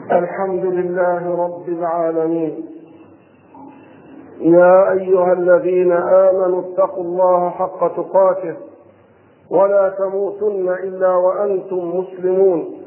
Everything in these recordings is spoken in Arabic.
الحمد لله رب العالمين. يا أيها الذين آمنوا اتقوا الله حق تقاته ولا تموتن إلا وأنتم مسلمون.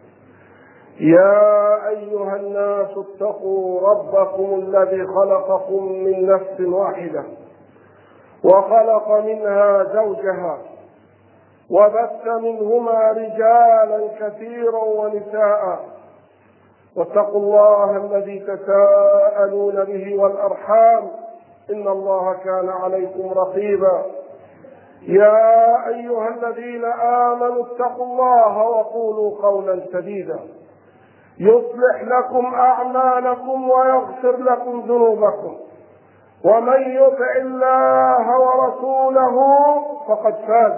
يا أيها الناس اتقوا ربكم الذي خلقكم من نفس واحدة وخلق منها زوجها وبث منهما رجالا كثيرا ونساء، واتقوا الله الذي تساءلون به والأرحام إن الله كان عليكم رقيبا. يا أيها الذين آمنوا اتقوا الله وقولوا قولا سديدا يصلح لكم أعمالكم ويغفر لكم ذنوبكم، ومن يطع الله ورسوله فقد فاز،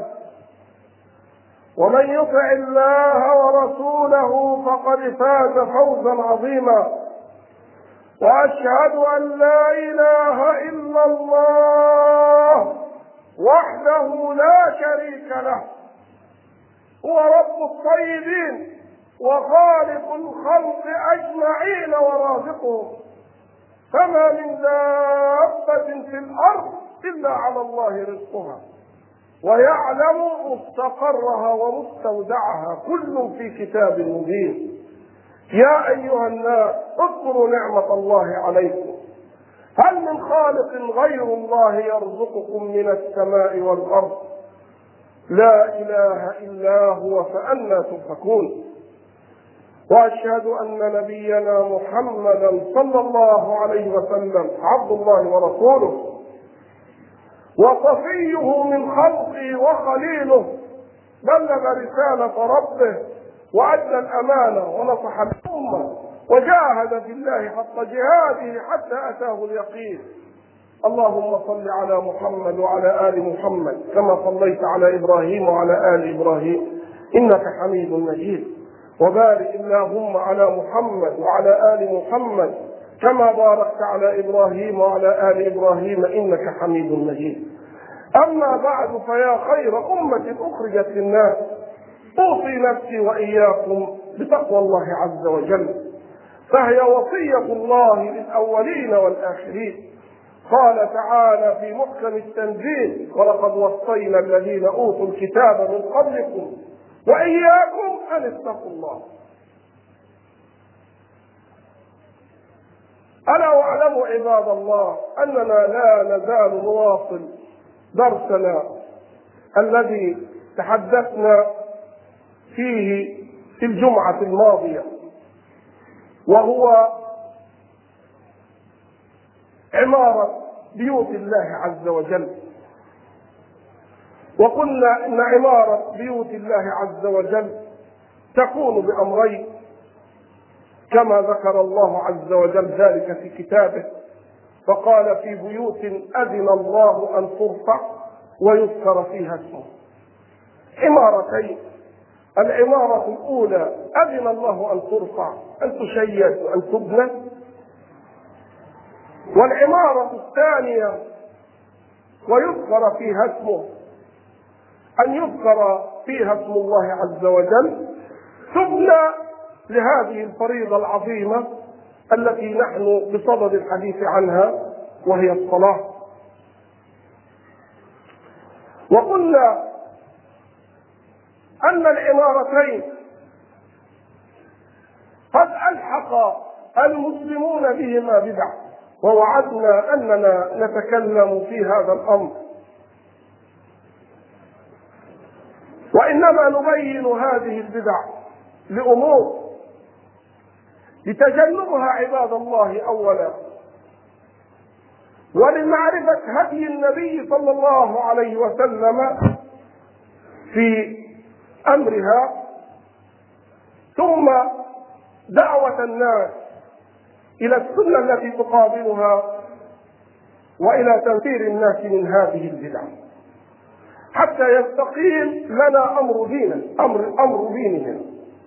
ومن يطع الله ورسوله فقد فاز فوزا عظيما. وأشهد أن لا إله إلا الله وحده لا شريك له، هو رب الطيبين وخالق الخلق أجمعين ورازقهم، فما من دابة في الأرض إلا على الله رزقها ويعلم مستقرها ومستودعها كل في كتاب مبين. يا أيها الناس اذكروا نعمة الله عليكم، هل من خالق غير الله يرزقكم من السماء والأرض؟ لا إله إلا هو فأنى تؤفكون. وأشهد أن نبينا محمدا صلى الله عليه وسلم عبد الله ورسوله وصفيه من خلقه وخليله، بلغ رسالة ربه وأدى الأمانة ونصح الأمة وجاهد في الله حق جهاده حتى أتاه اليقين. اللهم صل على محمد وعلى آل محمد كما صليت على إبراهيم وعلى آل إبراهيم إنك حميد مجيد، وبارك اللهم على محمد وعلى آل محمد كما باركت على إبراهيم وعلى آل إبراهيم إنك حميد مجيد. أما بعد، فيا خير أمة أخرجت للناس، أوصي نفسي وإياكم بتقوى الله عز وجل، فهي وصية الله للأولين والآخرين. قال تعالى في محكم التنزيل: ولقد وصينا الذين أوتوا الكتاب من قبلكم وإياكم أن اتقوا الله. ألا واعلموا عباد الله أننا لا نزال نواصل درسنا الذي تحدثنا فيه في الجمعة الماضية، وهو عمارة بيوت الله عز وجل. وقلنا إن عمارة بيوت الله عز وجل تكون بأمرين كما ذكر الله عز وجل ذلك في كتابه، فقال: في بيوت أذن الله أن ترفع ويذكر فيها اسمه. عمارتين: العمارة الأولى أذن الله أن ترفع، أن تشيد وأن تبنى، والعمارة الثانية ويذكر فيها اسمه، أن يذكر فيها اسم الله عز وجل، تبنى لهذه الفريضة العظيمة التي نحن بصدد الحديث عنها، وهي الصلاة. وقلنا أن العمارتين قد ألحق المسلمون بهما بدع، ووعدنا أننا نتكلم في هذا الأمر، وإنما نبين هذه البدع لأمور لتجنبها عباد الله أولا، ولمعرفة هدي النبي صلى الله عليه وسلم في أمرها، ثم دعوة الناس إلى السنة التي تقابلها، وإلى تنفير الناس من هذه البدع حتى يستقيم لنا أمر دينهم.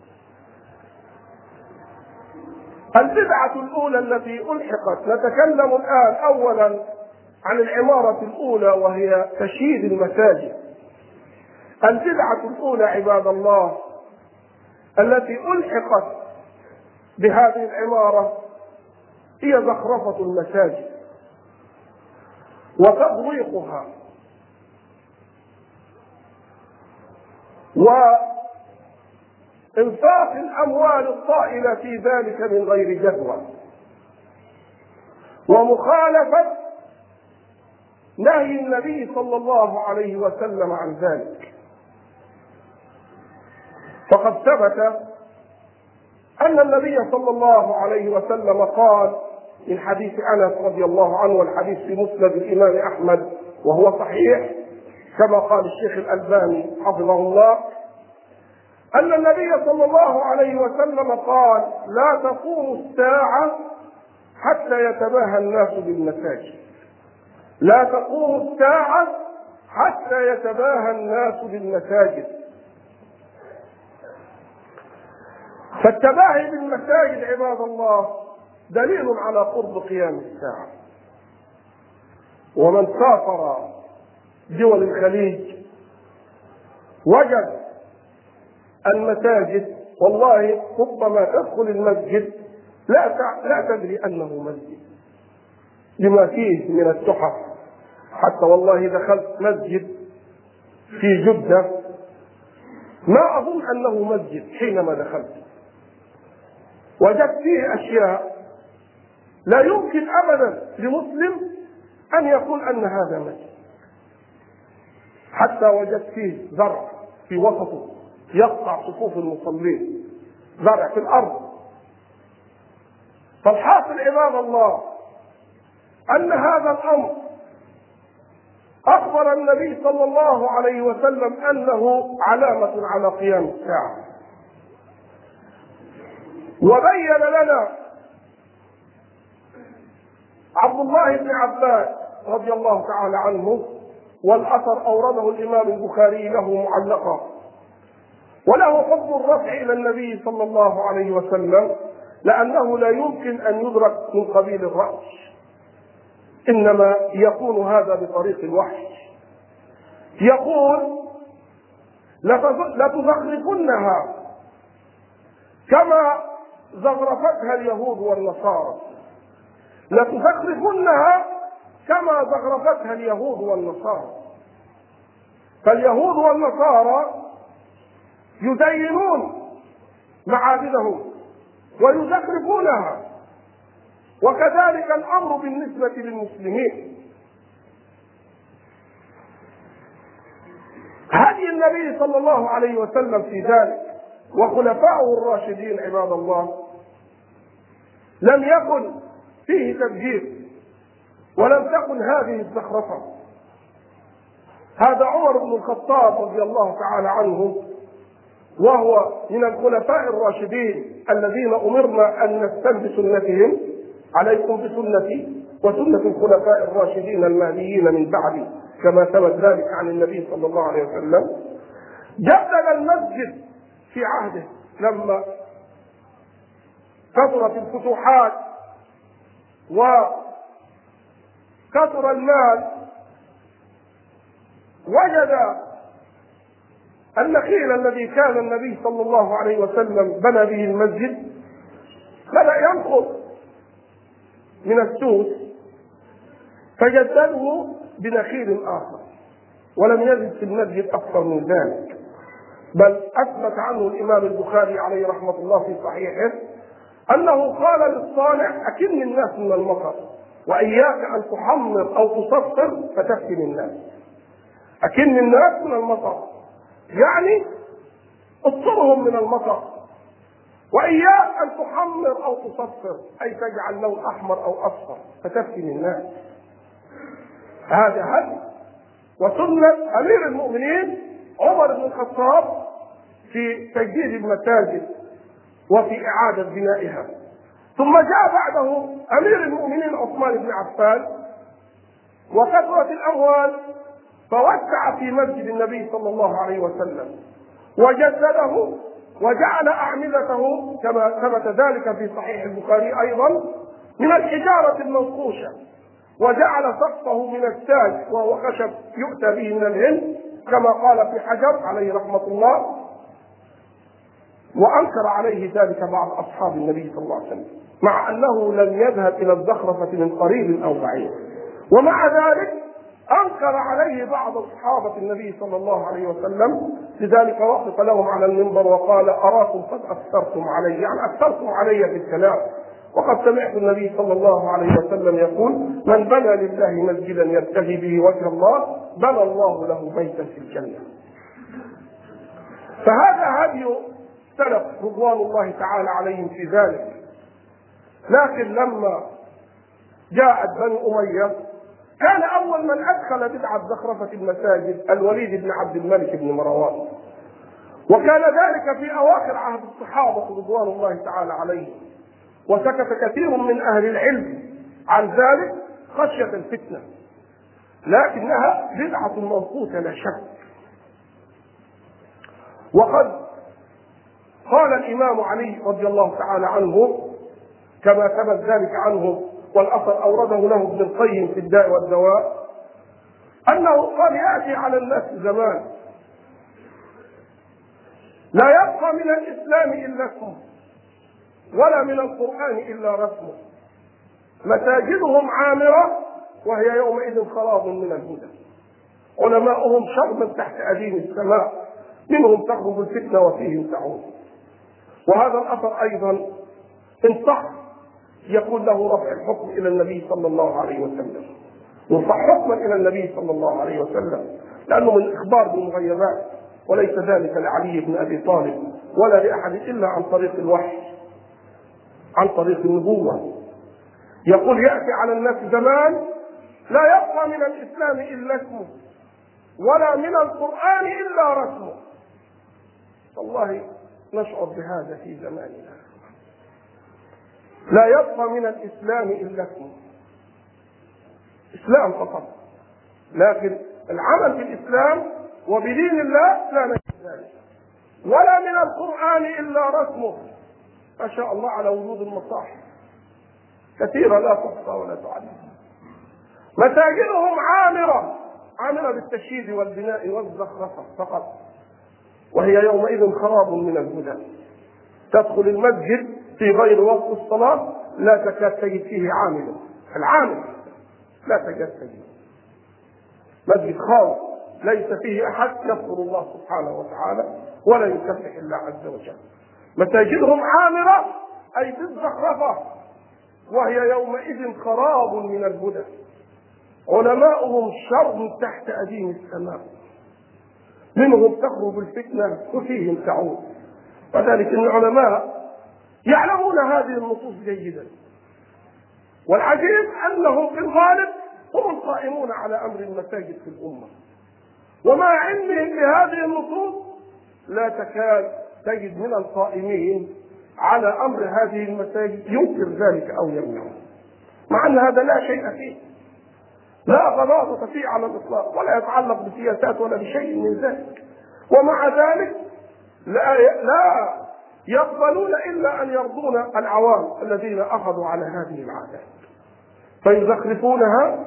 البدعة الأولى التي ألحقت، نتكلم الآن أولا عن العمارة الأولى وهي تشييد المساجد. البدعة الأولى عباد الله التي ألحقت بهذه العمارة هي زخرفة المساجد وتضويقها وإنفاق الأموال الطائلة في ذلك من غير جدوى، ومخالفة نهي النبي صلى الله عليه وسلم عن ذلك. فقد ثبت أن النبي صلى الله عليه وسلم قال من حديث أنس رضي الله عنه، والحديث في مسند الإمام أحمد وهو صحيح كما قال الشيخ الألباني حفظه الله، أن النبي صلى الله عليه وسلم قال: لا تقوم الساعة حتى يتباهى الناس بالمساجد. لا تقوم الساعة حتى يتباهى الناس بالمساجد. فالتباهي بالمساجد عباد الله دليل على قرب قيام الساعة. ومن سافر دول الخليج وجد المساجد، والله ربما تدخل المسجد لا تدري أنه مسجد لما فيه من التحف. حتى والله دخلت مسجد في جدة ما أظن أنه مسجد حينما دخلت، وجدت فيه أشياء لا يمكن أبدا لمسلم أن يقول أن هذا مسجد. حتى وجدت فيه زرع في وسطه يقطع صفوف المصلين، زرع في الأرض. فالحاصل عباد الله أن هذا الأمر أخبر النبي صلى الله عليه وسلم أنه علامة على قيام الساعة، وبين لنا عبد الله بن عباس رضي الله تعالى عنه، والأثر أورده الإمام البخاري له معلقا، وله حكم الرفع إلى النبي صلى الله عليه وسلم، لأنه لا يمكن أن يدرك من قبيل الرأس، إنما يكون هذا بطريق الوحي. يقول: لتزخرفنها كما زخرفتها اليهود والنصارى. لتزخرفنها كما زخرفتها اليهود والنصارى. فاليهود والنصارى يزينون معابدهم ويزخرفونها، وكذلك الأمر بالنسبة للمسلمين. هدي النبي صلى الله عليه وسلم في ذلك وخلفائه الراشدين عباد الله لم يكن فيه تبجير، ولم تكن هذه الزخرفة. هذا عمر بن الخطاب رضي الله تعالى عنه، وهو من الخلفاء الراشدين الذين أمرنا أن نستنى بسنتهم. عليكم بسنتي وسنة الخلفاء الراشدين المهديين من بعدي، كما ثبت ذلك عن النبي صلى الله عليه وسلم. جدد المسجد في عهده لما كثرت الفتوحات وكثر المال، وجد النخيل الذي كان النبي صلى الله عليه وسلم بنى به المسجد بدأ ينقص من السوس، فجدده بنخيل آخر، ولم يزد في المسجد أكثر من ذلك. بل أثبت عنه الإمام البخاري عليه رحمة الله في صحيحه أنه قال للصانع: أكن الناس من المطر، وإياك أن تحمر أو تصفر فتفتن الناس. أكن الناس من المطر يعني اصطرهم من المطر، وإياك أن تحمر أو تصفر أي تجعل لون أحمر أو أصفر فتفتن الناس. هذا هدي وسنة أمير المؤمنين عمر بن الخطاب في تجديد المساجد وفي إعادة بنائها. ثم جاء بعده أمير المؤمنين عثمان بن عفان، وكثرت الأموال فوسع في مسجد النبي صلى الله عليه وسلم وجدده وجعل أعمدته كما ثبت ذلك في صحيح البخاري أيضا من الحجارة المنقوشة، وجعل سقفه من التاج وهو خشب يؤتى به من الهند كما قال في حجر عليه رحمة الله. وأنكر عليه ذلك بعض أصحاب النبي صلى الله عليه وسلم، مع أنه لم يذهب إلى الزخرفة من قريب أو بعيد. ومع ذلك أنكر عليه بعض صحابة النبي صلى الله عليه وسلم، لذلك وقف لهم على المنبر وقال: أراكم قد أكثرتم علي، يعني أكثرتم علي في الكلام. وقد سمعت النبي صلى الله عليه وسلم يقول: من بنى لله مسجدا يبتغي به وجه الله بنى الله له بيتا في الجنة. فهذا هدي سلف رضوان الله تعالى عليهم في ذلك. لكن لما جاءت بني أمية كان أول من أدخل بدعة زخرفة المساجد الوليد بن عبد الملك بن مروان، وكان ذلك في أواخر عهد الصحابة رضوان الله تعالى عليهم، وسكت كثير من أهل العلم عن ذلك خشية الفتنة، لكنها بدعة منقوطة لا شك. وقد قال الإمام علي رضي الله تعالى عنه كما ثبت ذلك عنه، والأثر أورده له ابن القيم في الداء والدواء، أنه قال: يأتي على الناس زمان لا يبقى من الإسلام إلا اسمه ولا من القرآن إلا رسمه، مساجدهم عامرة وهي يومئذ خراب من الهدى، علماؤهم شربا تحت أديم السماء، منهم تغرب الفتنة وفيهم تعود. وهذا الأثر أيضا إن صح يكون له رفع الحكم إلى النبي صلى الله عليه وسلم، يصح حكما إلى النبي صلى الله عليه وسلم، لأنه من الإخبار بالمغيبات، وليس ذلك لعلي بن أبي طالب ولا لأحد إلا عن طريق الوحي، عن طريق النبوة. يقول: يأتي على الناس زمان لا يبقى من الإسلام إلا اسمه ولا من القرآن إلا رسمه. والله نشعر بهذا في زماننا، لا يبقى من الإسلام إلا اسمه، إسلام فقط، لكن العمل في الإسلام وبدين الله لا نجد ذلك، ولا من القرآن إلا رسمه. ما شاء الله على وجود المصاحف كثيرة لا تحصى ولا تعد. مساجدهم عامرة بالتشييد والبناء والزخرفة فقط، وهي يومئذ خراب من الهدى. تدخل المسجد في غير وقت الصلاة لا تكاد تجد فيه عامل، العامل لا تكاد تجد. مسجد خاص ليس فيه أحد يذكر الله سبحانه وتعالى ولا يسبح الله عز وجل. مساجدهم عامرة أي بالزخرفة، وهي يومئذ خراب من الهدى، علماؤهم شر تحت أديم السماء، منهم تخرب الفتنة وفيهم تعود. وذلك أن العلماء يعلمون هذه النصوص جيدا، والعجيب أنهم في الغالب هم القائمون على أمر المساجد في الأمة، ومع علمهم بهذه النصوص لا تكاد تجد من القائمين على أمر هذه المساجد ينكر ذلك أو يمنعه، مع أن هذا لا شيء فيه، لا غضاضة فيه على الإطلاق، ولا يتعلق بسياسات ولا بشيء من ذلك. ومع ذلك لا يقبلون إلا أن يرضون العوام الذين أخذوا على هذه العادات، فيزخرفونها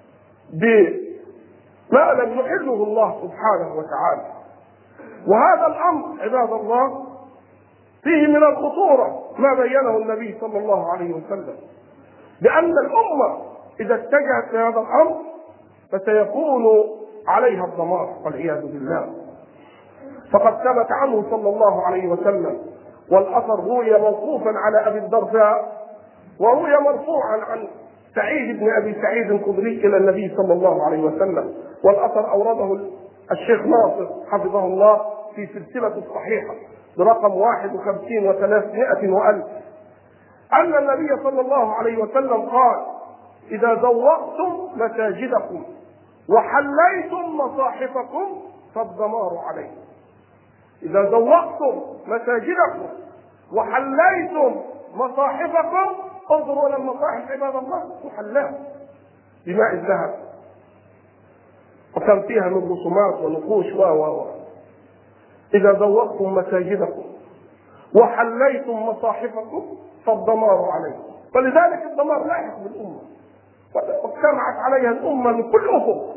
بما لم يحله الله سبحانه وتعالى. وهذا الأمر عباد الله فيه من الخطورة ما بينه النبي صلى الله عليه وسلم، بأن الأمة إذا اتجهت لهذا الأمر فسيكون عليها الدمار والعياذ بالله. فقد ثبت عنه صلى الله عليه وسلم، والأثر روي موقوفا على أبي الدرداء وروي مرفوعا عن سعيد بن أبي سعيد الخدري إلى النبي صلى الله عليه وسلم، والأثر أورده الشيخ ناصر حفظه الله في سلسلة الصحيحة برقم 51 و300 وألف، أن النبي صلى الله عليه وسلم قال: إذا زوقتم مساجدكم وحليتم مصاحفكم فالدمار عليكم. إذا زوقتم مساجدكم وحليتم مصاحفكم، انظروا إلى المصاحف عباد الله محلاة بماء الذهب، وكان فيها من رسومات ونقوش إذا زوقتم مساجدكم وحليتم مصاحفكم فالدمار عليكم. فلذلك الدمار لاحق بالأمة، واجتمعت عليها الأمة من كل أفق،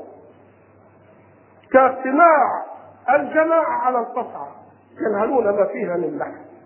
كاجتماع الجماعة على القصعة ينهلون ما فيها من لحم.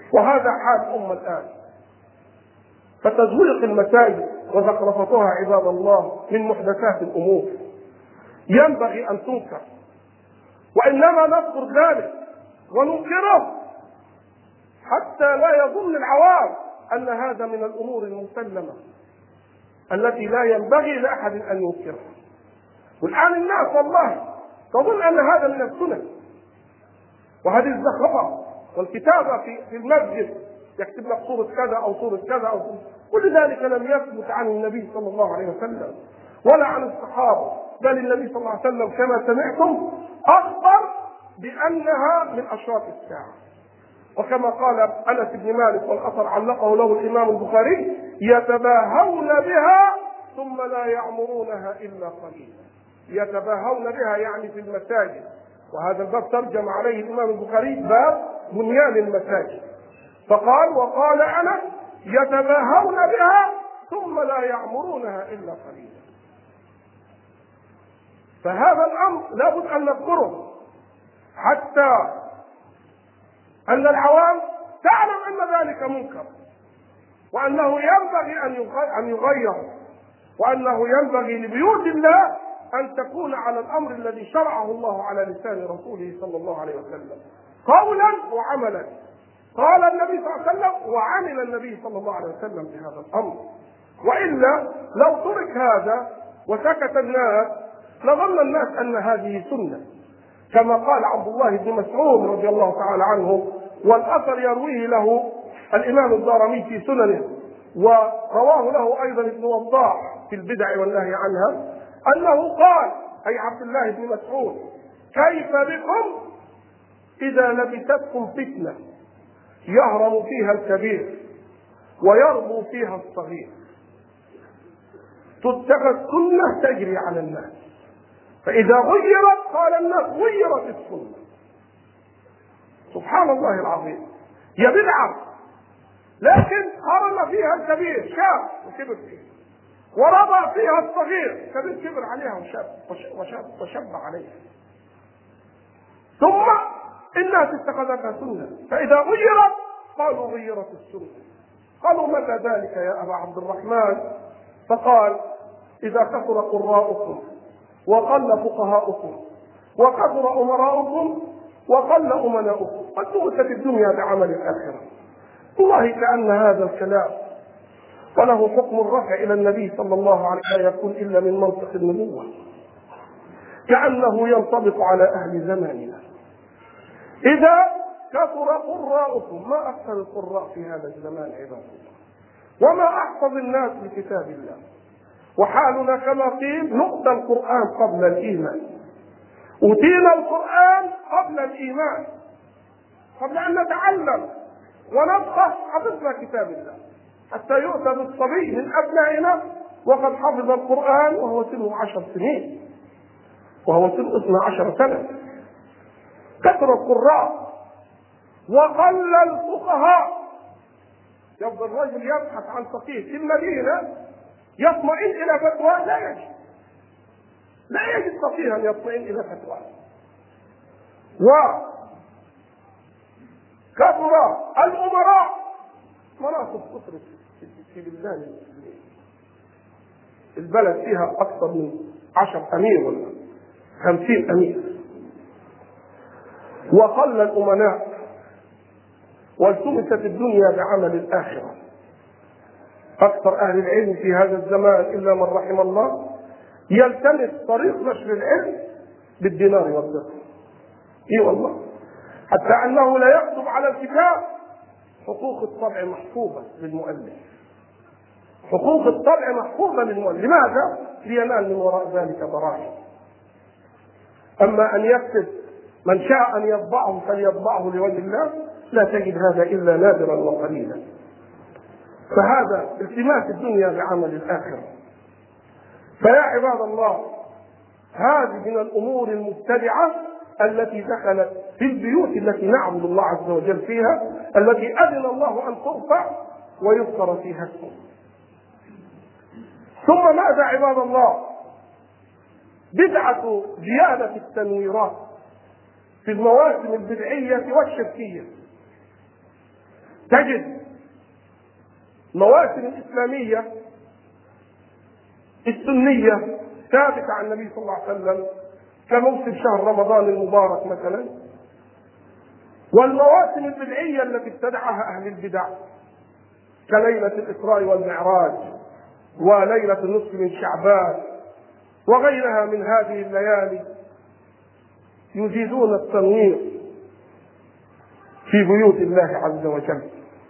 وهذا حال الأمة الآن. فتزويق المساجد وزخرفتها عباد الله من محدثات الأمور ينبغي أن تنكر، وإنما نذكر ذلك وننكره حتى لا يظن العوام أن هذا من الأمور المسلمة التي لا ينبغي لأحد أن ينكرها. والآن الناس والله تظن أن هذا من السنة، وهذه الزخرفة والكتابة في المسجد يكتب لك صورة كذا أو صورة كذا أو صورة، كل ذلك لم يثبت عن النبي صلى الله عليه وسلم ولا عن الصحابة، بل النبي صلى الله عليه وسلم كما سمعتم أخبر بأنها من أشراط الساعة. وكما قال أنس بن مالك والأثر علقه له الإمام البخاري: يتباهون بها ثم لا يعمرونها إلا قليلا. يتباهون بها يعني في المساجد، وهذا الباب ترجم عليه الإمام البخاري باب بنيان المساجد، فقال وقال أنس: يتباهون بها ثم لا يعمرونها إلا قليلا. فهذا الأمر لابد أن نذكره حتى أن العوام تعلم أن ذلك منكر، وأنه ينبغي أن يغير، وأنه ينبغي لبيوت الله أن تكون على الأمر الذي شرعه الله على لسان رسوله صلى الله عليه وسلم قولا وعملا. قال النبي صلى الله عليه وسلم وعمل النبي صلى الله عليه وسلم بهذا الأمر، وإلا لو ترك هذا وسكت الناس لظن الناس أن هذه سنة، كما قال عبد الله بن مسعود رضي الله تعالى عنه، والأثر يرويه له الإمام الدارمي في سننه، ورواه له أيضا ابن وضاح في البدع والنهي عنها، أنه قال أي عبد الله بن مسعود: كيف بكم إذا لبستكم فتنة يهرم فيها الكبير ويربو فيها الصغير، تتخذ سنة تجري على الناس، فإذا غيرت قال الناس غيرت السنة. سبحان الله العظيم، هي بدعة لكن هرم فيها الكبير شاب وكبر فيها، وربى فيها الصغير كبير كبر عليها وشب عليها، ثم الناس اتخذتها سنة، فإذا غيرت قالوا غيرت السنة. قالوا: متى ذلك يا أبا عبد الرحمن؟ فقال: إذا كثر قراؤكم وقل فقهاؤكم وكثر أمراؤكم وقل أمناؤكم وانتهت الدنيا بعمل الآخرة. والله كأن هذا الكلام وله حكم الرفع إلى النبي صلى الله عليه وسلم لا يكون إلا من منطق النبوة، كأنه ينطبق على أهل زماننا. إذا كثر قراؤكم، ما أكثر القراء في هذا الزمان عباد الله، وما أحفظ الناس لكتاب الله، وحالنا كما قيل: نؤتى القرآن قبل الإيمان، أوتينا القرآن قبل الإيمان، قبل أن نتعلم ونفقه حفظنا كتاب الله، حتى يؤتى بالصبي من أبنائنا وقد حفظ القرآن وهو سنه 10 سنين وهو سنه 12 سنة. كثر القراء وقل الفقهاء. يبقى الرجل يبحث عن فقيه في المدينة يطمئن إلى فتوى، لا يجد فقيها يطمئن إلى فتوى. وكثر الأمراء، مناصب كثرت في بلدان المسلمين، البلد فيها أكثر من 10 أمير ولا 50 أمير. وقل الأمناء والتمست الدنيا بعمل الآخرة. أكثر أهل العلم في هذا الزمان إلا من رحم الله يلتمس طريق نشر العلم بالدينار والدرهم. إي والله، حتى أنه لا يكتب على الكتاب حقوق الطبع محفوظة للمؤلف، حقوق الطبع محفوظة للمؤلف. لماذا؟ لينال من وراء ذلك براءة. أما أن يكتب من شاء أن يطبعه فليطبعه لوجه الله، لا تجد هذا إلا نادرا وقليلا. فهذا التماس الدنيا بعمل الآخرة. فيا عباد الله، هذه من الأمور المبتدعة التي دخلت في البيوت التي نعبد الله عز وجل فيها، التي أذن الله أن ترفع ويذكر فيها اسمه. ثم ماذا عباد الله؟ بدعة زيادة التنويرات في المواسم البدعية والشركية. تجد مواسم الإسلامية السنية ثابتة عن النبي صلى الله عليه وسلم كموسم شهر رمضان المبارك مثلا، والمواسم البدعية التي ابتدعها أهل البدع كليلة الإسراء والمعراج وليلة النصف من شعبان وغيرها من هذه الليالي يزيدون التنوير في بيوت الله عز وجل.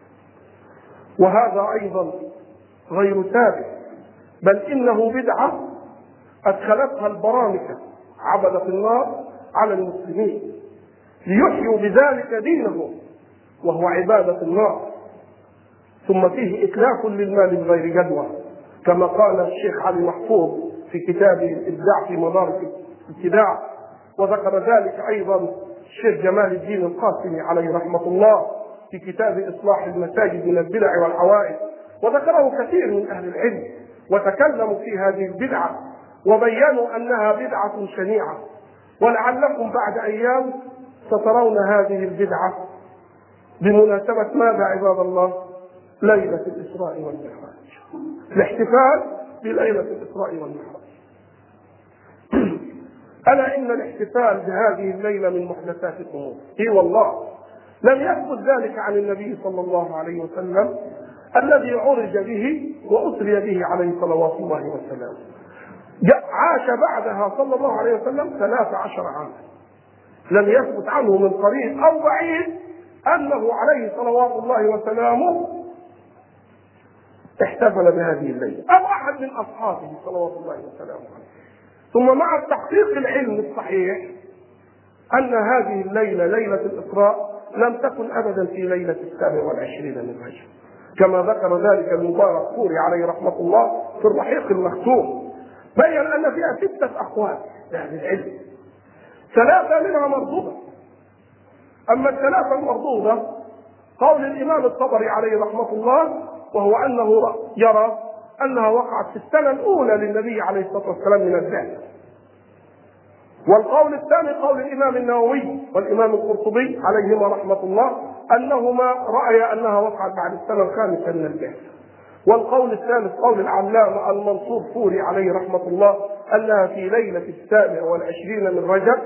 وهذا أيضا غير ثابت، بل إنه بدعة أدخلتها البرامكة عبدة النار على المسلمين ليحيوا بذلك دينهم وهو عبادة النار. ثم فيه إتلاف للمال بغير جدوى كما قال الشيخ علي محفوظ في كتابه الإبداع في مدارك الابتداع، وذكر ذلك أيضا الشيخ جمال الدين القاسمي عليه رحمة الله في كتاب إصلاح المساجد من البدع والعوائد، وذكره كثير من أهل العلم وتكلموا في هذه البدعة وبينوا أنها بدعة شنيعة. ولعلكم بعد أيام سترون هذه البدعة بمناسبة ماذا عباد الله؟ ليلة الإسراء والمعراج، الاحتفال بليلة الإسراء والمعراج. ألا إن الاحتفال بهذه الليلة من محدثات الأمور. إي والله لم يثبت ذلك عن النبي صلى الله عليه وسلم الذي عرج به وأسري به عليه صلوات الله وسلامه. عاش بعدها صلى الله عليه وسلم 13 عاما، لم يثبت عنه من قريب أو بعيد أنه عليه صلوات الله وسلامه احتفل بهذه الليلة أو أحد من أصحابه صلوات الله وسلامه عليه. ثم مع التحقيق العلمي الصحيح أن هذه الليلة ليلة الإسراء لم تكن أبدا في ليلة 27 من رجب كما ذكر ذلك المبارك فوري عليه رحمة الله في الرحيق المختوم، بين أن فيها 6 أقوال لأهل العلم، 3 منها مردودة. أما ال3 المردودة قول الإمام الطبري عليه رحمة الله، وهو أنه يرى أنها وقعت في السنة الأولى للنبي عليه الصلاة والسلام من البعثة. والقول الثاني قول الإمام النووي والإمام القرطبي عليهما رحمة الله أنهما رأيا أنها وقعت بعد السنة الخامسة من البعثة. والقول الثالث قول العلامة المنصور فوري عليه رحمة الله أنها في ليلة 27 من رجب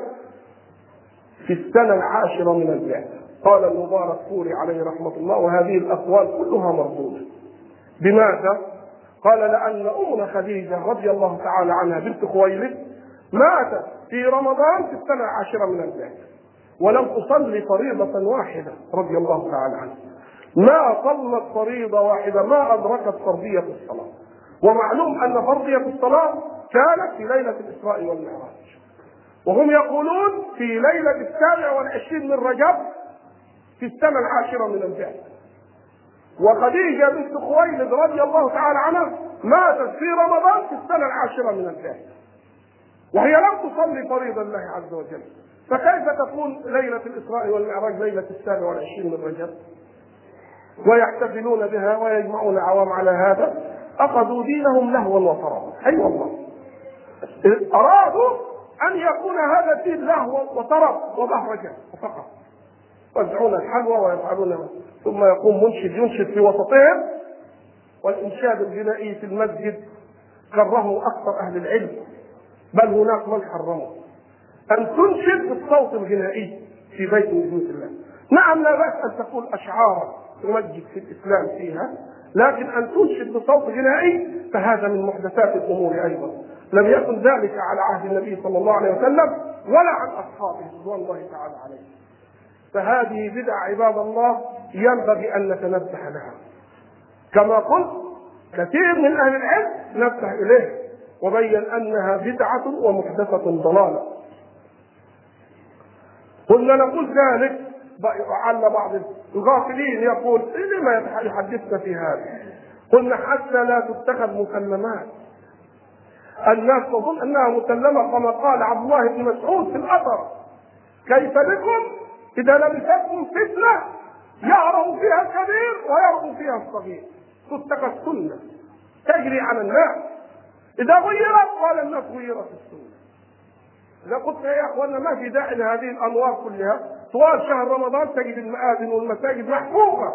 في السنة 10 من البعثة. قال المبارك فوري عليه رحمة الله وهذه الأقوال كلها مردودة. بماذا؟ قال لأن أمنا خديجة رضي الله تعالى عنها بنت خويلد ماتت في رمضان في السنة 10 من البعثة ولم تصلي فريضة واحدة رضي الله تعالى عنها، ما صلت فريضة واحدة، ما أدركت فرضية الصلاة. ومعلوم أن فرضية الصلاة كانت في ليلة الإسراء والمعراج، وهم يقولون في ليلة 27 من رجب في السنة 10 من البعثة. وخديجة بنت خويلد رضي الله تعالى عنها ماتت في رمضان في السنة 10 من البعثة وهي لم تصلي فريضة الله عز وجل، فكيف تكون ليلة الإسراء والمعراج ليلة 27 من رجب؟ ويحتفلون بها ويجمعون عوام على هذا. أخذوا دينهم لهوا وطربا. أي والله أرادوا أن يكون هذا الدين لهوا وطرب وبهرجة فقط، يوزعون الحلوى ويفعلون، ثم يقوم منشد ينشد في وسطهم. والإنشاد الغنائي في المسجد كرهه أكثر أهل العلم، بل هناك من حرمه أن تنشد بالصوت الغنائي في بيت من بيوت الله. نعم لا بأس أن تقول أشعارا تمجد في الإسلام فيها، لكن أن تنشد بصوت غنائي فهذا من محدثات الأمور أيضا، لم يكن ذلك على عهد النبي صلى الله عليه وسلم ولا عن أصحابه رضوان الله تعالى عليهم. فهذه بدعة عباد الله ينبغي أن نتنبه لها، كما قلت كثير من أهل العلم نبه إليه وبين أنها بدعة ومحدثة ضلالة. قلنا نقول ذلك على بعض الغافلين يقول لما يحدثنا في هذا؟ قلنا حتى لا تتخذ مسلمات، الناس تظن أنها مسلمة كما قال عبد الله بن مسعود في الأثر: كيف بكم إذا لبستكم فتنة يعرض فيها الكبير ويرضى فيها الصغير؟ تتقى السنة تجري على الناس، إذا غيرت قال الناس غيرت السنة. إذا قلت يا أخوانا ما في داعي لهذه الأنوار كلها، طوال شهر رمضان تجد المآذن والمساجد محفوظة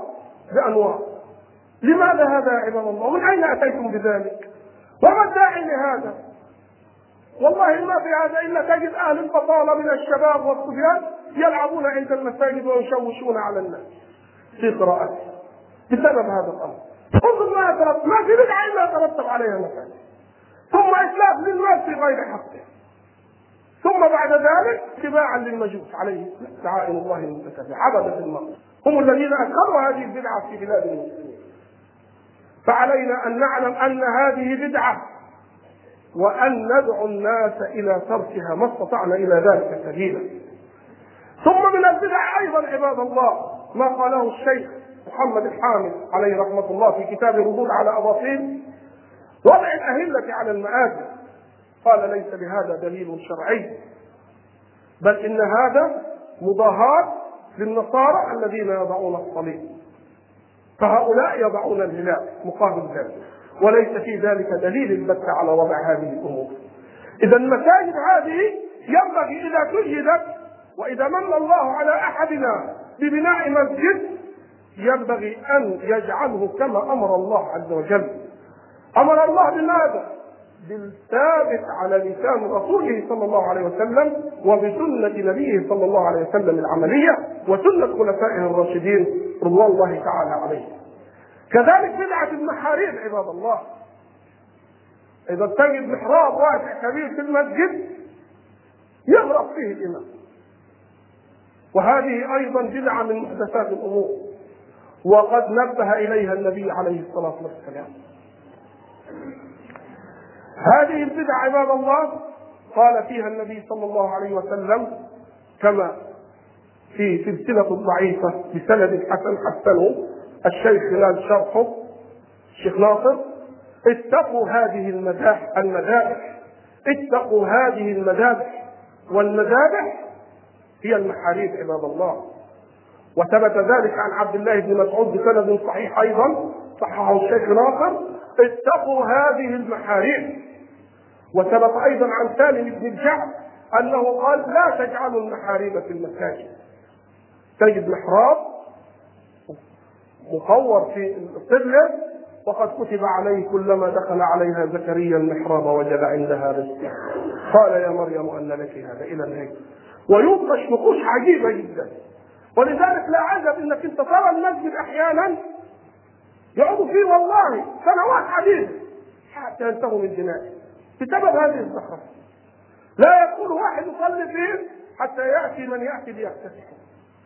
بأنواع. لماذا هذا يا عباد الله؟ ومن أين أتيتم بذلك؟ وما الداعي لهذا؟ والله ما في هذا إلا تجد أهل البطالة من الشباب والصبيان يلعبون عند المساجد ويشوشون على الناس في قراءته بسبب هذا الأمر. انظر ما في بدعة إلا ترتب عليها مساجد، ثم إتلاف للمال في غير حقه، ثم بعد ذلك اتباعا للمجوس عليه دعائم الله المتكبر عبدة المرء، هم الذين أكثروا هذه البدعة في بلاد المسلمين. فعلينا أن نعلم أن هذه بدعة، وأن ندعو الناس إلى تركها ما استطعنا إلى ذلك سبيلا. ثم من البدع أيضا عباد الله ما قاله الشيخ محمد الحامد عليه رحمة الله في كتاب الردود على أباطيل وضع الأهلة على المآذن. قال: ليس لهذا دليل شرعي، بل إن هذا مضاهاة للنصارى الذين يضعون الصليب، فهؤلاء يضعون الهلال مقابل ذلك، وليس في ذلك دليل البتة على وضع هذه الأمور. إذا المساجد هذه ينبغي إذا تجدت، وإذا من الله على أحدنا ببناء مسجد ينبغي أن يجعله كما أمر الله عز وجل. أمر الله بماذا؟ بالثابت على لسان رسوله صلى الله عليه وسلم وبسنة نبيه صلى الله عليه وسلم العملية وسنة خلفائه الراشدين رضوان الله تعالى عليهم. كذلك بدعة المحاريب عباد الله. إذا تجد محراب واسع كبير في المسجد يغرق فيه الإمام، وهذه أيضا بدعة من محدثات الأمور، وقد نبه إليها النبي عليه الصلاة والسلام. هذه البدعة عباد الله قال فيها النبي صلى الله عليه وسلم كما في سلسلة ضعيفة بسند حسن حسنه الشيخ خلال شرحه الشيخ ناصر: اتقوا هذه المذابح، اتقوا هذه المذابح، والمذابح هي المحاريب عباد الله. وثبت ذلك عن عبد الله بن مسعود بسند صحيح أيضا صححه الشيخ ناصر: اتقوا هذه المحاريب. وثبت أيضا عن سالم بن الجعد أنه قال: لا تجعلوا المحاريب في المساجد. تجد محراب مصور في القبلة وقد كتب عليه: كلما دخل عليها زكريا المحراب وجد عندها رزقا قال يا مريم أن لك هذا إلى النهاية. وينقش نقوش عجيبة جدا. ولذلك لا عجب انك انت ترى المسجد احيانا يقعدوا فيه والله سنوات عديدة حتى ينتهوا من بنائه بسبب هذه الزخرفة. لا يكون واحد يصلي فيه حتى يأتي من يأتي ليفتتحه.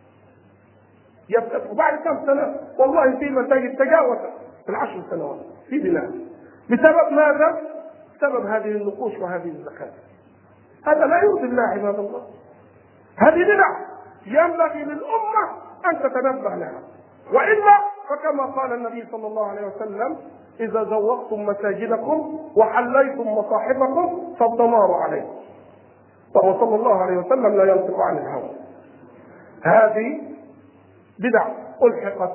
يفتتح بعد كم سنة والله في مساجد تجاوزت في 10 سنوات في بناء بسبب ماذا؟ بسبب هذه النقوش وهذه الزخارف. هذا لا يرضي الله عباد الله. هذه بدعة ينبغي للأمة أن تتنبه لها، وإلا فكما قال النبي صلى الله عليه وسلم: إذا زوقتم مساجدكم وحليتم مصاحبكم فالدمار عليكم. وهو صلى الله عليه وسلم لا ينطق عن الهوى. هذه بدع ألحقت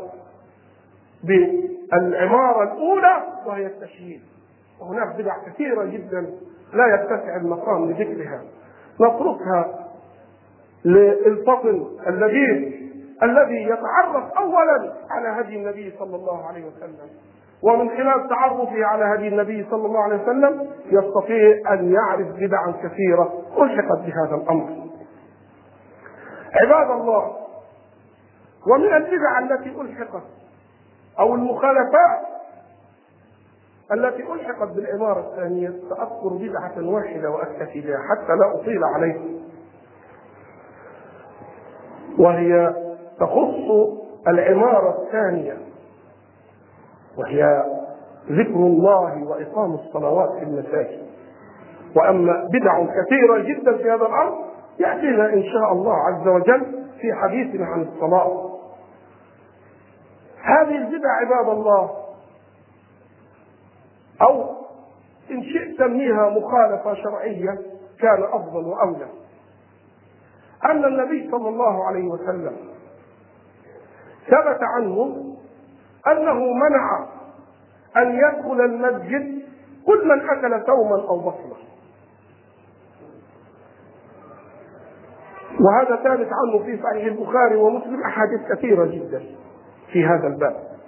بالعمارة الأولى وهي التشييد، وهناك بدع كثيرة جدا لا يتسع المقام لذكرها، نتركها للفضل الذي يتعرف أولا على هدي النبي صلى الله عليه وسلم، ومن خلال تعرفه على هدي النبي صلى الله عليه وسلم يستطيع أن يعرف بدعا كثيرة ألحقت بهذا الأمر. عباد الله، ومن البدع التي ألحقت أو المخالفات التي ألحقت بالعمارة الثانية سأذكر بدعة واحدة وأكتفي بها حتى لا أطيل عليكم، وهي تخص العمارة الثانية، وهي ذكر الله وإقام الصلوات في المساجد. وأما بدع كثيرة جدا في هذا الأمر يأتينا إن شاء الله عز وجل في حديثنا عن الصلاة. هذه البدع عباد الله، أو إن شئت سميها مخالفة شرعية كان أفضل وأولى، أن النبي صلى الله عليه وسلم ثبت عنه أنه منع أن يدخل المسجد كل من أكل ثوما أو بصلا، وهذا ثابت عنه في صحيح البخاري ومسلم أحاديث كثيرة جدا في هذا الباب.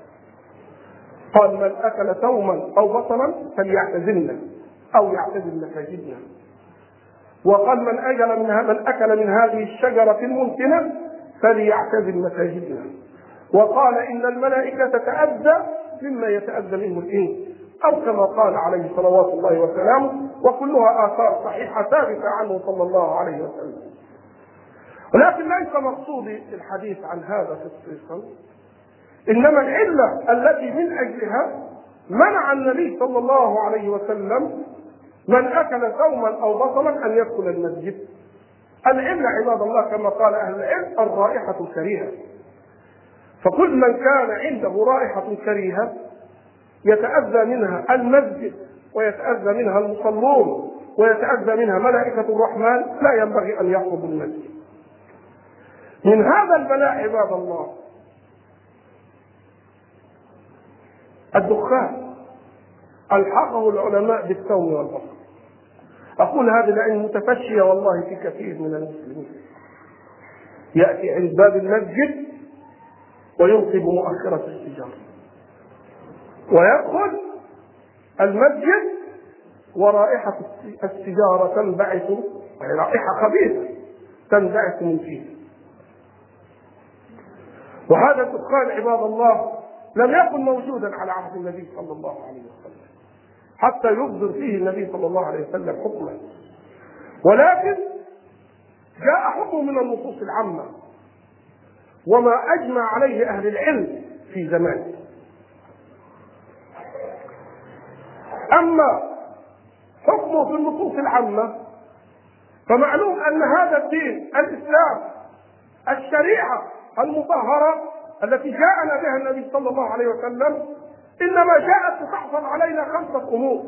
قال: من أكل ثوما أو بصلا فليعتزلنا أو يعتزل مساجدنا. وقال: من أكل من هذه الشجرة الممكنة فليعتزل مساجدنا. وقال: إن الملائكة تتأذى مما يتأذى منه الإنس، أو كما قال عليه صلوات الله وسلامه، وكلها آثار صحيحة ثابتة عنه صلى الله عليه وسلم. ولكن ليس مقصودي الحديث عن هذا خصيصا، إنما العلة التي من أجلها منع النبي صلى الله عليه وسلم من أكل ثوما أو بصلا أن يدخل المسجد. العلة عباد الله كما قال أهل العلم: الرائحة الكريهة. فكل من كان عنده رائحة كريهة يتأذى منها المسجد ويتأذى منها المصلون ويتأذى منها ملائكة الرحمن لا ينبغي أن يقرب المسجد. من هذا البلاء عباد الله الدخان ألحقه العلماء بالثوم والبصل. أقول هذه العلم متفشية والله في كثير من المسلمين. يأتي عند باب المسجد وينصب مؤخرة السجارة ويدخل المسجد ورائحة السجارة تنبعث، رائحة خبيثة تنبعث من فيه. وهذا الدخان عباد الله لم يكن موجودا على عهد النبي صلى الله عليه وسلم حتى يصدر فيه النبي صلى الله عليه وسلم حكما، ولكن جاء حكم من النصوص العامة وما أجمع عليه أهل العلم في زمانه. أما حكمه في النصوص العامة فمعلوم أن هذا الدين الإسلام الشريعة المطهرة التي جاءنا بها النبي صلى الله عليه وسلم إنما جاءت لتحفظ علينا 5 أمور: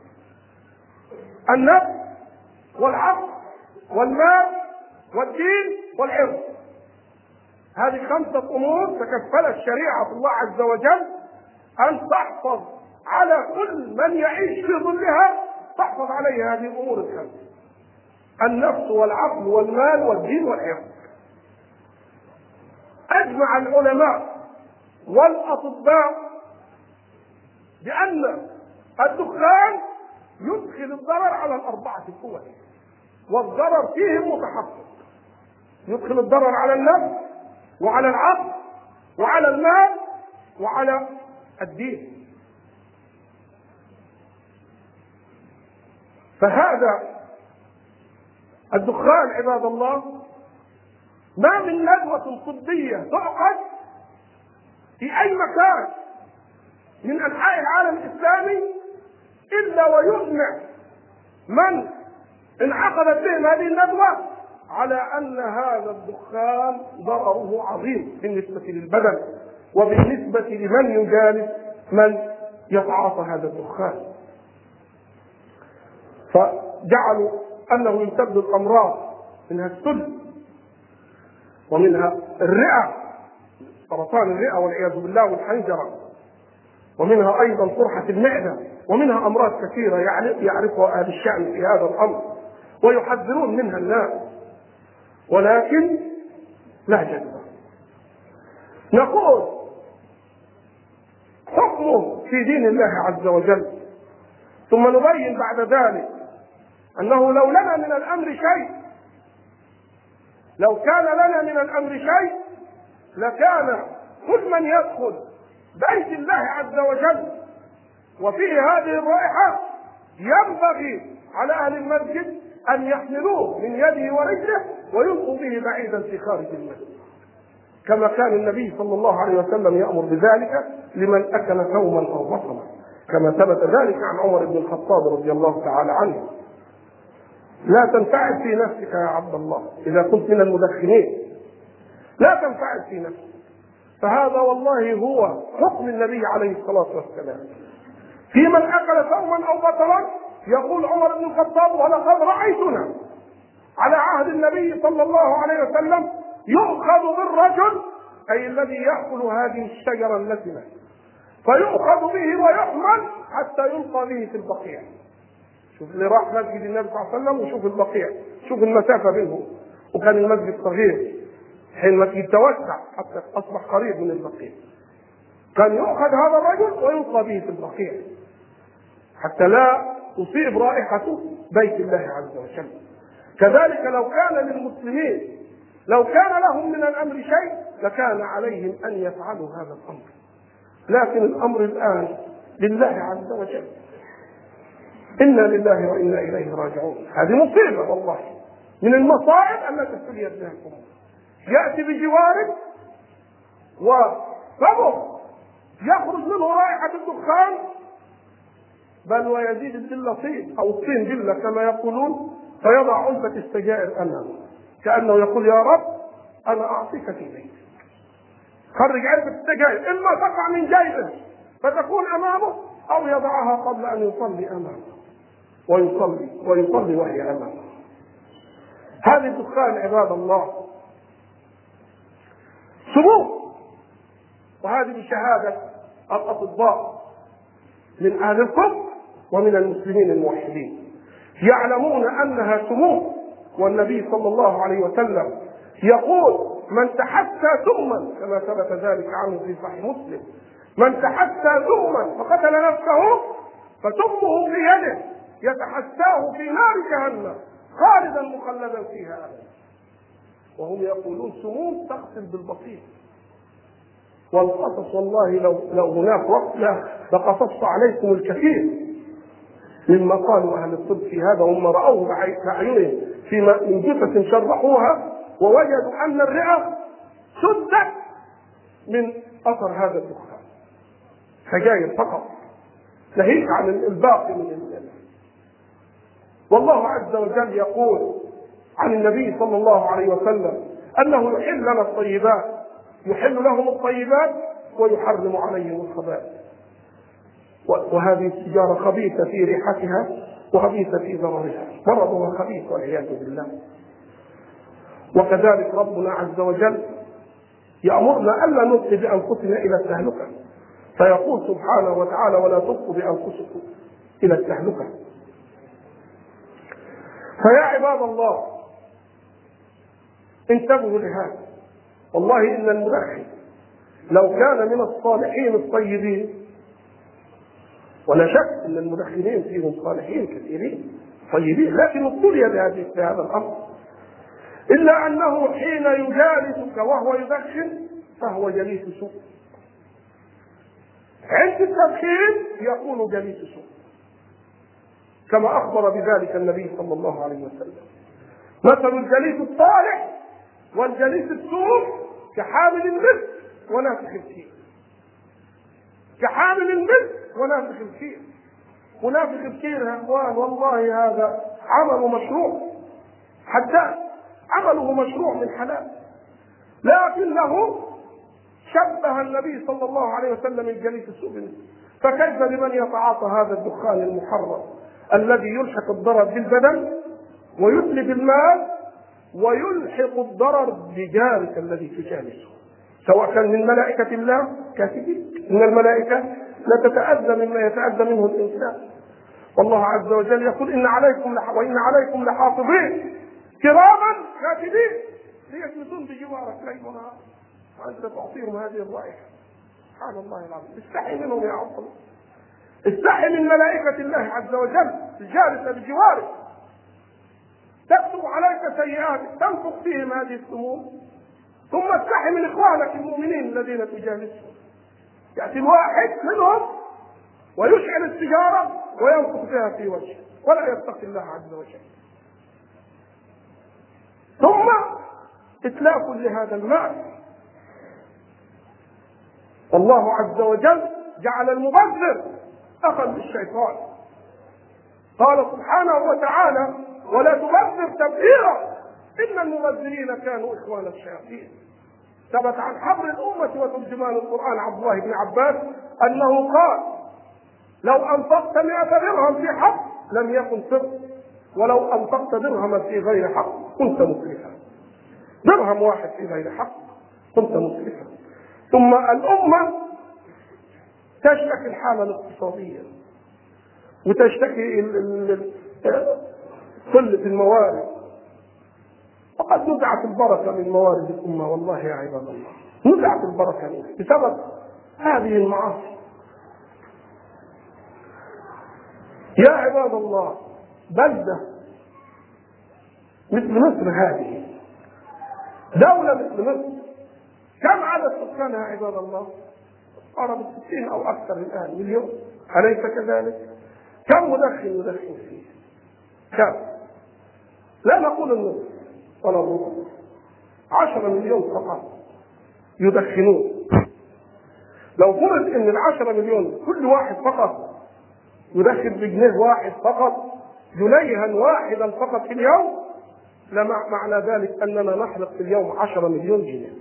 النفس والعقل والمال والدين والعرض. هذه 5 أمور تكفلت شريعة الله عز وجل أن تحفظ على كل من يعيش في ظلها، تحفظ عليه هذه الأمور 5: النفس والعقل والمال والدين والعرض. أجمع العلماء والأطباء بأن الدخان يدخل الضرر على ال4 الأول، والضرر فيهم متحقق. يدخل الضرر على النفس وعلى العقل وعلى المال وعلى الدين. فهذا الدخان عباد الله ما من ندوة طبية تعقد في أي مكان من أنحاء العالم الإسلامي إلا ويجمع من انعقدت بهم هذه الندوة على أن هذا الدخان ضرره عظيم بالنسبة للبدن وبالنسبة لمن يجالس من يتعاطى هذا الدخان. فجعلوا أنه يسبب الأمراض، منها السل ومنها الرئة، سرطان الرئة والعياذ بالله والحنجرة، ومنها أيضا قرحة المعدة، ومنها أمراض كثيرة يعرفها أهل الشأن في هذا الأمر ويحذرون منها الناس، ولكن لا جدوى. نقول حكمه في دين الله عز وجل، ثم نبين بعد ذلك أنه لو لنا من الأمر شيء، لو كان لنا من الأمر شيء لكان كل من يدخل بيت الله عز وجل وفيه هذه الرائحة ينبغي على أهل المسجد أن يحملوه من يده ورجله ويلقوا به بعيدا في خارج المسجد، كما كان النبي صلى الله عليه وسلم يأمر بذلك لمن أكل ثوما أو بصلا، كما ثبت ذلك عن عمر بن الخطاب رضي الله تعالى عنه. لا تنفعل في نفسك يا عبد الله إذا كنت من المدخنين، لا تنفعل في نفسك. فهذا والله هو حكم النبي عليه الصلاة والسلام في من أكل ثوما أو بصلا. يقول عمر بن الخطاب: ولقد رأيتنا على عهد النبي صلى الله عليه وسلم يؤخذ بالرجل، أي الذي يأكل هذه الشجرة اللسنة، فيؤخذ به ويحمل حتى يلقى به في البقيع. شوف اللي راح مسجد النبي صلى الله عليه وسلم وشوف البقيع، شوف المسافة بينهم، وكان المسجد صغير، حين المسجد توسع حتى أصبح قريب من البقيع. كان يؤخذ هذا الرجل ويلقى به في البقيع حتى لا تصيب رائحة بيت الله عز وجل. كذلك لو كان للمسلمين لو كان لهم من الأمر شيء لكان عليهم أن يفعلوا هذا الأمر، لكن الأمر الآن لله عز وجل. إنا لله وإنا إليه راجعون. هذه مصيبة والله من المصائب التي ابتليت بها الأمة. يأتي بجوار وفمه يخرج منه رائحة الدخان، بل ويزيد الدل طين أو الطين دلة كما يقولون، فيضع علبة السجائر أمامه كأنه يقول يا رب أنا أعطيك في بيتي. خرج علبة السجائر، إما تقع من جيبه فتكون أمامه أو يضعها قبل أن يصلي أمامه ويصلي وهي أمامه. هذه الدخان عباد الله سموم، وهذه بشهادة الأطباء من أهل الطب ومن المسلمين الموحدين، يعلمون أنها سموم. والنبي صلى الله عليه وسلم يقول من تحسى سما، كما ثبت ذلك عنه في صحيح مسلم، من تحسى سما فقتل نفسه فسمه في يده يتحساه في نار جهنم خالدا مخلدا فيها أبدا. وهم يقولون سموم تقتل بالبطيء. والقصص والله لو هناك وقت لقصصت عليكم الكثير مما قالوا أهل الطب في هذا، وهم رأوه بعينهم من جثث شرحوها ووجدوا أن الرئة سدت من أثر هذا الدخان، سجاير فقط ناهيك عن الباقي من الناس. والله عز وجل يقول عن النبي صلى الله عليه وسلم أنه يحل لنا الطيبات، يحل لهم الطيبات ويحرم عليهم الخبائث. وهذه السجارة خبيثة في ريحتها وخبيثة في ضررها، مرضها خبيث والعياذ بالله. وكذلك ربنا عز وجل يأمرنا ألا نلقي بأنفسنا إلى التهلكة، فيقول سبحانه وتعالى ولا تلقوا بأنفسكم إلى التهلكة. فيا عباد الله انتبهوا لهذا. والله إن المدخن لو كان من الصالحين الطيبين، ولا شك أن المدخنين فيهم صالحين كثيرين طيبين، لكن ابتلي بهذا الأمر، إلا أنه حين يجالسك وهو يدخن فهو جليس سوء. عند التدخين يكون جليس سوء، كما أخبر بذلك النبي صلى الله عليه وسلم. مثل الجليس الصالح والجليس السوء كحامل المسك ونافخ الكير، كحامل المسك ونافخ الكير. ونافخ الكير يا اخوان والله هذا عمله مشروع، حتى عمله مشروع من حلال، لكنه شبه النبي صلى الله عليه وسلم الجليس السوء بالمسك. فكيف لمن يتعاطى هذا الدخان المحرم الذي يلحق الضرر بالبدن ويتلف المال ويلحق الضرر بجارك الذي تجالسه، سواء كان من ملائكة الله كاتبين، إن الملائكة لا تتأذى مما يتأذى منه الإنسان. والله عز وجل يقول إن عليكم لحافظين كراما كاتبين ليجلسون بجوارك ليل ونهار وأنت تعطيهم هذه الرائحة. سبحان الله العظيم. استحي منهم يا عبد الله، استحي من ملائكة الله عز وجل الجالسة بجوارك تكتب عليك سيئات تنفخ فيهم هذه السموم، ثم استحي من إخوانك المؤمنين الذين تجالسهم. يأتي الواحد منهم ويشعل السيجارة وينفخ فيها في وجهه ولا يتقي الله عز وجل، ثم إتلاف لهذا المال. الله عز وجل جعل المبذر أخا للشيطان، قال سبحانه وتعالى ولا تبذر تبذيرا إن المبذرين كانوا إخوان الشياطين. ثبت عن حبر الأمة وترجمان القرآن عبد الله بن عباس أنه قال لو أنفقت 100 درهم في حق لم يكن سر، ولو أنفقت درهما في غير حق كنت مسرفا. درهم واحد في غير حق كنت مسرفا. ثم الأمة تشتكي الحالة الاقتصادية وتشتكي قلة الموارد، وقد نزعت البركة من موارد الأمة. والله يا عباد الله نزعت البركة بسبب هذه المعاصي. يا عباد الله، بلدة مثل مصر هذه، دولة مثل مصر، كم عدد سكانها يا عباد الله؟ قرب 60 أو أكثر الآن مليون، أليس كذلك؟ كم مدخن يدخن فيه؟ كم؟ لا نقول النصف ولا الربع، 10 مليون فقط يدخنون. لو فرض ان ال10 مليون كل واحد فقط يدخن بجنيه واحد فقط، جنيها واحدا فقط في اليوم، معنى ذلك اننا نحرق في اليوم 10 مليون جنيه،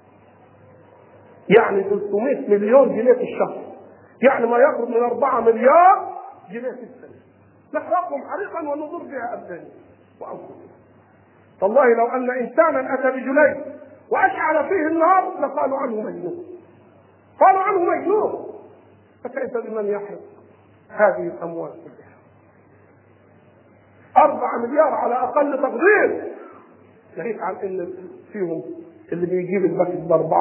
يعني 300 مليون جنيه في الشهر، يعني ما يقرب من 4 مليار جنيه في السنه، نحرقهم حريقا ونضر بها ابداننا وانفسنا. والله لو ان انسانا اتى بجنيه واشعل فيه النار لقالوا عنه مجنون، قالوا عنه مجنون، فكيف بمن يحرق هذه الاموال كلها؟ 4 مليار على اقل تقدير، ناهيك عن ان فيهم اللي بيجيب الباكت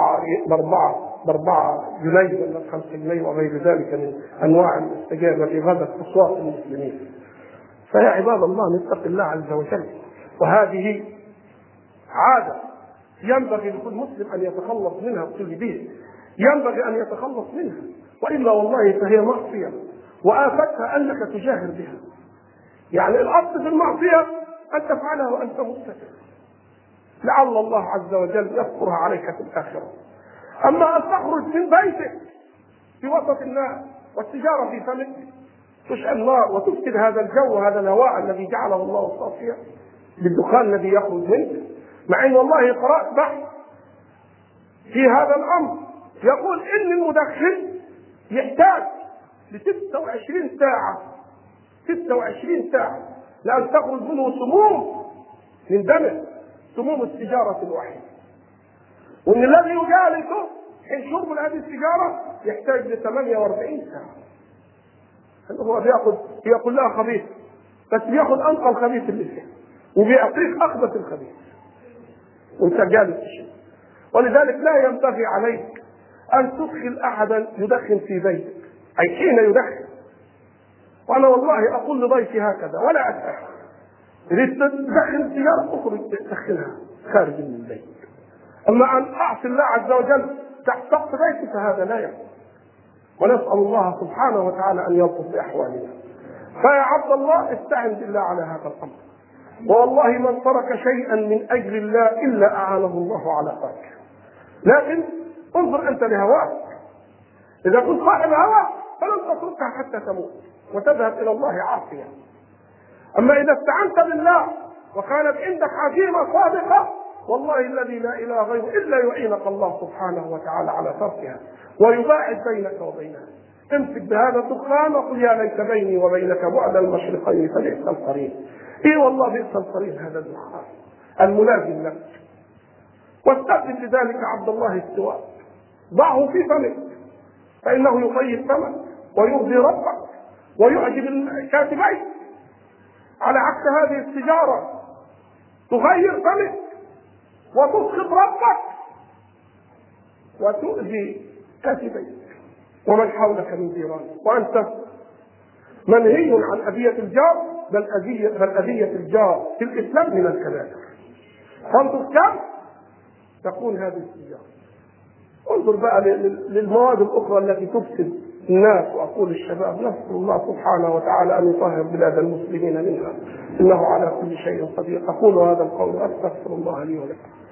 باربعه جنيه ولا ب5 جنيه وغير ذلك من انواع الاستجابه التي غدت اصوات المسلمين. فيا عباد الله، نتقي الله عز وجل، وهذه عاده ينبغي لكل مسلم ان يتخلص منها بكل بيت، ينبغي ان يتخلص منها، والا والله فهي معصيه، وافتها انك تجاهر بها. يعني الاصل في المعصيه ان تفعلها وانت مستتر، لعل الله عز وجل يذكرها عليك في الاخره. اما ان تخرج من بيتك في وسط الناس والسيجاره في فمك تشعل النار وتفسد هذا الجو وهذا الهواء الذي جعله الله صافيا بالدخان الذي يخرج منك، مع ان والله قرات بحث في هذا الامر يقول ان المدخن يحتاج ل 26 ساعه لان تخرج منه سموم من دمه، سموم السيجاره الواحده، وان الذي يجالسه حين شرب هذه السيجاره يحتاج ل 48 ساعه. هو هي كلها خبيث، بس بياخذ انقى الخبيث اللي فيه وبيعطيك اخبث الخبيث وانت جالس الشيء. ولذلك لا ينبغي عليك ان تدخل احدا يدخن في بيتك، اي حين يدخن. وانا والله اقول لضيفي هكذا ولا اسال، اذا تدخن السياره اخرج تدخنها خارج من البيت، اما ان اعصي الله عز وجل تحت سقف بيتي فهذا لا يحصل. ونسال الله سبحانه وتعالى ان يلطف باحوالنا. فيا عبد الله استعن بالله على هذا الامر، والله من ترك شيئا من اجل الله الا اعانه الله على تركه. لكن انظر انت لهواك، اذا كنت صاحب هوى فلن تتركها حتى تموت وتذهب الى الله عاصيا. اما اذا استعنت بالله وكانت عندك عزيمه صادقه، والله الذي لا اله غيره الا يعينك الله سبحانه وتعالى على تركها ويباعد بينك وبينها. امسك بهذا الدخان وقل يا ليت بيني وبينك بعد المشرقين فبئس القرين. اي والله بئس القرين هذا الدخان الملازم لك. واستخدم لذلك عبد الله السواك، ضعه في فمك فانه يطيب فمك ويرضي ربك ويعجب الكاتبين، على عكس هذه السيجاره تغير فمك وتسخط ربك وتؤذي كاتبيك ومن حولك من جيرانك، وانت منهي عن اذيه الجار، بل اذيه الجار في الاسلام من الكبائر. فانظر كم تكون هذه السيجاره. انظر بقى للمواد الاخرى التي تفسد الناس. واقول للشباب نسال الله سبحانه وتعالى ان يطهر بلاد المسلمين منها، انه على كل شيء قدير. اقول هذا القول واستغفر الله لي ولكم.